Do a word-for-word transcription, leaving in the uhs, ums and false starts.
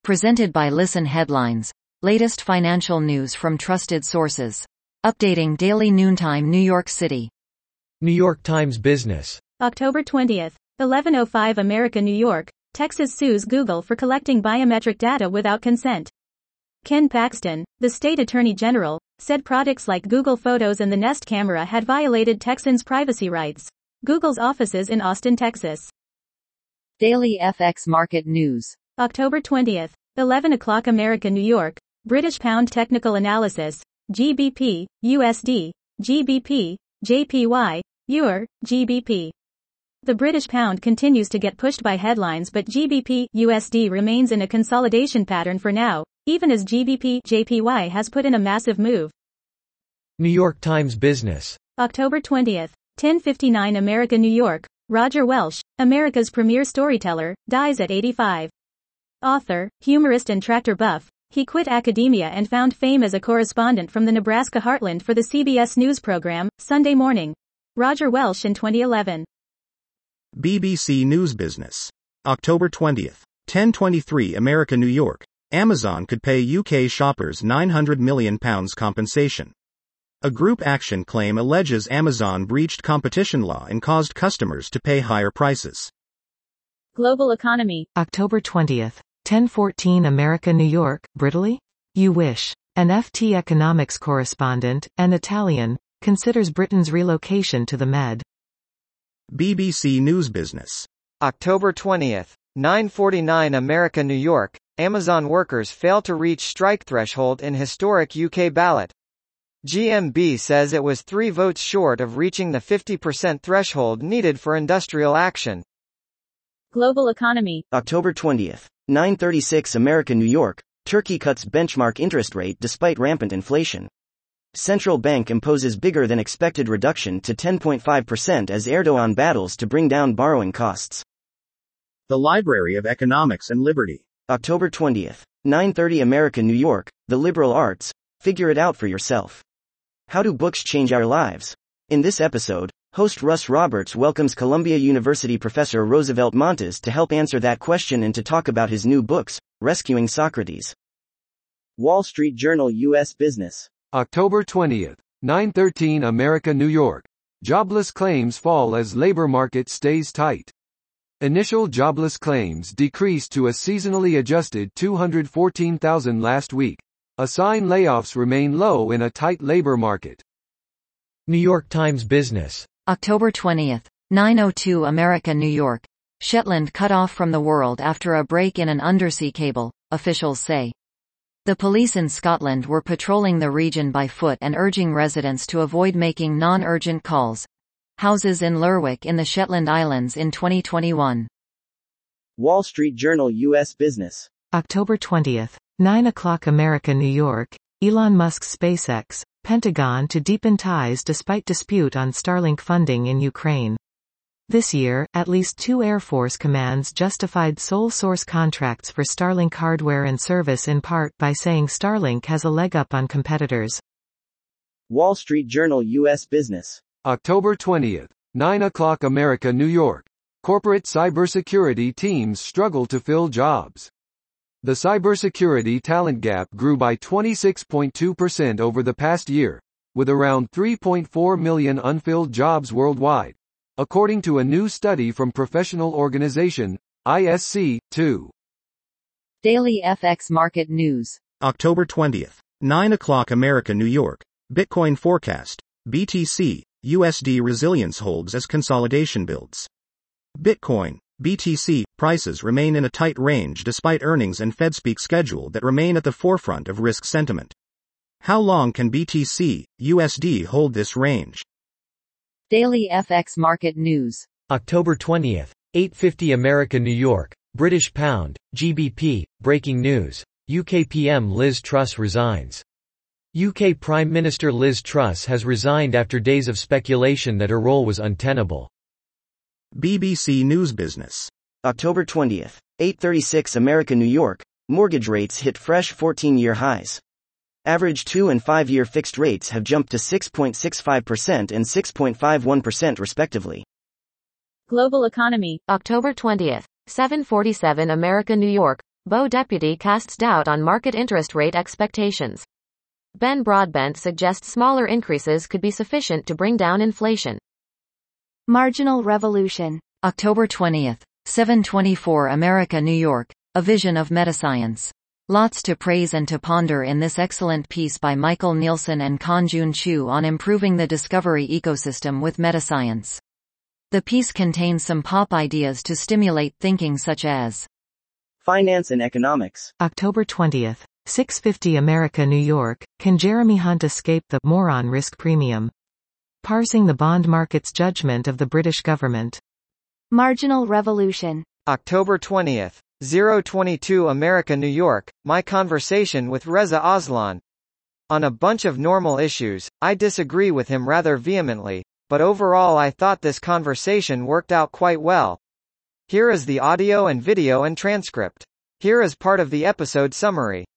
Presented by Listen Headlines. Latest financial news from trusted sources. Updating daily noontime New York City. New York Times Business. October twentieth, eleven oh five America, New York. Texas sues Google for collecting biometric data without consent. Ken Paxton, the state attorney general, said products like Google Photos and the Nest camera had violated Texans' privacy rights. Google's offices in Austin, Texas. Daily F X Market News. October twentieth, eleven o'clock America, New York. British Pound Technical Analysis. G B P, U S D, G B P, J P Y, E U R, G B P. The British pound continues to get pushed by headlines, but G B P U S D remains in a consolidation pattern for now, even as G B P J P Y has put in a massive move. New York Times Business. October twentieth, ten fifty-nine America, New York. Roger Welsh, America's premier storyteller, dies at eighty-five. Author, humorist and tractor buff, he quit academia and found fame as a correspondent from the Nebraska heartland for the C B S News program, Sunday Morning. Roger Welsh in twenty eleven. B B C News Business. October twentieth, ten twenty-three America, New York. Amazon could pay U K shoppers nine hundred million pounds compensation. A group action claim alleges Amazon breached competition law and caused customers to pay higher prices. Global economy. October twentieth, ten fourteen America, New York. Brittany? You wish. An F T economics correspondent, and Italian, considers Britain's relocation to the Med. B B C News Business. October twentieth, nine forty-nine America, New York. Amazon workers fail to reach strike threshold in historic U K ballot. G M B says it was three votes short of reaching the fifty percent threshold needed for industrial action. Global economy. October twentieth, nine thirty-six America, New York. Turkey cuts benchmark interest rate despite rampant inflation. Central bank imposes bigger than expected reduction to ten point five percent as Erdogan battles to bring down borrowing costs. The Library of Economics and Liberty. October twentieth, nine thirty America, New York. The liberal arts. Figure it out for yourself. How do books change our lives? In this episode, host Russ Roberts welcomes Columbia University professor Roosevelt Montes to help answer that question and to talk about his new books, Rescuing Socrates. Wall Street Journal U S Business. October twentieth, nine thirteen America, New York. Jobless claims fall as labor market stays tight. Initial jobless claims decreased to a seasonally adjusted two hundred fourteen thousand last week, a sign layoffs remain low in a tight labor market. New York Times Business. October twentieth, nine oh two America, New York. Shetland cut off from the world after a break in an undersea cable, officials say. The police in Scotland were patrolling the region by foot and urging residents to avoid making non-urgent calls. Houses in Lerwick in the Shetland Islands in twenty twenty-one. Wall Street Journal U S Business. October twentieth, nine o'clock America, New York. Elon Musk's SpaceX, Pentagon to deepen ties despite dispute on Starlink funding in Ukraine. This year, at least two Air Force commands justified sole source contracts for Starlink hardware and service in part by saying Starlink has a leg up on competitors. Wall Street Journal U S Business. October twentieth, nine o'clock America, New York. Corporate cybersecurity teams struggle to fill jobs. The cybersecurity talent gap grew by twenty-six point two percent over the past year, with around three point four million unfilled jobs worldwide, according to a new study from professional organization, I S C, two. Daily F X Market News. October twentieth, nine o'clock America, New York. Bitcoin forecast. B T C, U S D resilience holds as consolidation builds. Bitcoin, B T C, prices remain in a tight range despite earnings and FedSpeak schedule that remain at the forefront of risk sentiment. How long can B T C, U S D hold this range? Daily F X Market News. October twentieth, eight fifty America, New York. British Pound, G B P, breaking news. U K P M Liz Truss resigns. U K Prime Minister Liz Truss has resigned after days of speculation that her role was untenable. B B C News Business. October twentieth, eight thirty-six America, New York. Mortgage rates hit fresh fourteen-year highs. Average two and five-year fixed rates have jumped to six point six five percent and six point five one percent respectively. Global economy. October twentieth, seven forty-seven America, New York. Bo Deputy casts doubt on market interest rate expectations. Ben Broadbent suggests smaller increases could be sufficient to bring down inflation. Marginal revolution. October twentieth, seven twenty-four America, New York. A vision of metascience. Lots to praise and to ponder in this excellent piece by Michael Nielsen and Kanjun Chu on improving the discovery ecosystem with metascience. The piece contains some pop ideas to stimulate thinking such as finance and economics. October twentieth, six fifty America, New York. Can Jeremy Hunt escape the moron risk premium? Parsing the bond market's judgment of the British government. Marginal revolution. October twentieth, zero twenty-two America, New York. My conversation with Reza Aslan. On a bunch of normal issues, I disagree with him rather vehemently, but overall I thought this conversation worked out quite well. Here is the audio and video and transcript. Here is part of the episode summary.